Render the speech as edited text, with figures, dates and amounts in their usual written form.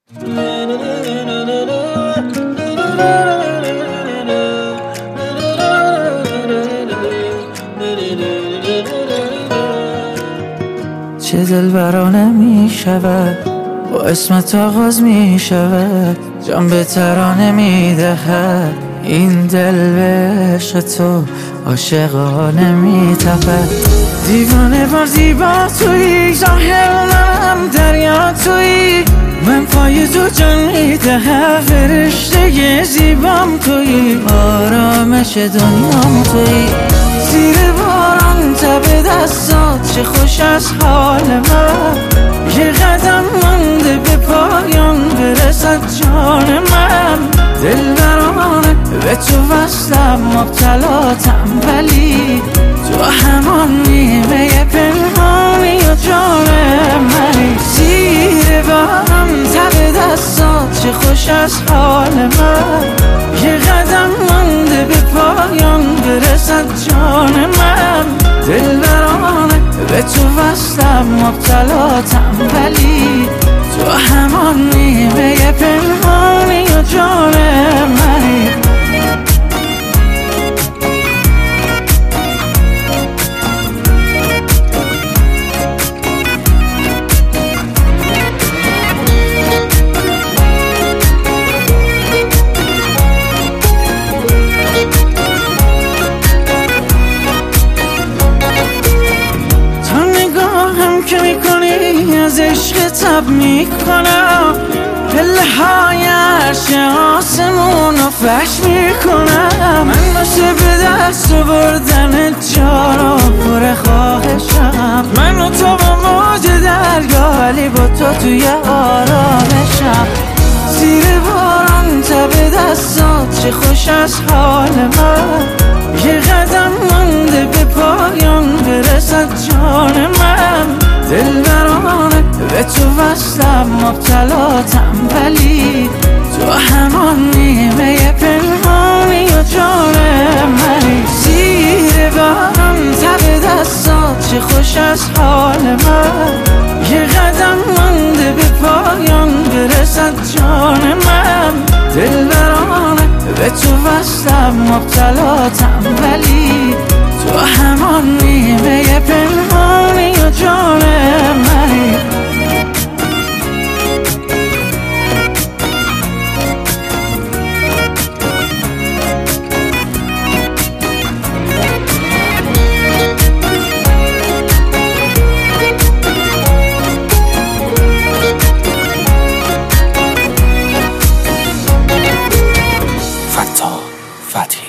چه دلبرانه می شود با اسمت آغاز می شود، جان به ترانه می دهد این دل به عشق تو عاشقانه می تپد. دیوانه با زیبا تویی، ظاهر منم دریا تویی، من پای تو جان می دهم، فرشته زیبام تویی، آرامش دنیام تویی. زیر باران تب دستات چه خوش از حال من، یه قدم مونده به پایان برسد جان من. دلبرانه به تو وصلم، مبتلاتم ولی تو همان نیمه پنهانی و جان منی. زیر باران تب دستات چه خوش از حال من، یه قدم مونده به پایان برسد جان من. دلبرانه به تو وصلم، مبتلاتم ولی تو همان نیمه پنهانی و جان منی. که میکنی از عشق تب میکنم، پله های عرش آسمون رو فش میکنم. من باشه به دست بردن جارا پر خواهشم، من و تو با موج دریا ولی با تو توی آرامشم. زیر باران تب دستات چه خوش از حال من، یه قدم مونده به پایان برسد جان من. دلبرانه به تو وصلم، مبتلاتم ولی تو همان نیمه پنهانی و جان منی. زیر باران تب دستات چه خوش از حال من، یه قدم مونده به پایان برسد جان من. دلبرانه به تو وصلم، مبتلاتم ولی تو همان نیمه پنهانی و جان منی. فتیح